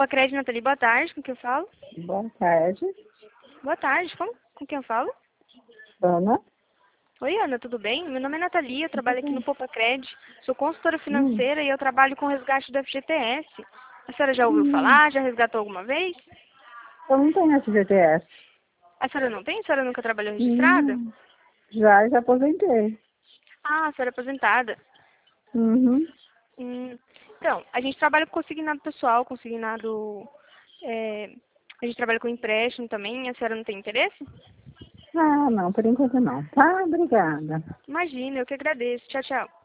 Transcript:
Popacred, Nathalie, boa tarde, com quem eu falo? Boa tarde, Boa tarde, com quem eu falo? Ana. Oi, Ana, tudo bem? Meu nome é Nathalie, eu trabalho aqui no Popacred, sou consultora Hum, financeira e eu trabalho com resgate do FGTS. A senhora já ouviu hum, falar? Já resgatou alguma vez? eu não tenho FGTS. A senhora não tem? A senhora nunca trabalhou registrada? Hum, já aposentei. Ah, a senhora é aposentada. Uhum. Hum, Então, a gente trabalha com consignado pessoal, consignado... é, a gente trabalha com empréstimo também, a senhora não tem interesse? Ah, não, por enquanto não. Tá, obrigada. Imagina, eu que agradeço. Tchau, tchau.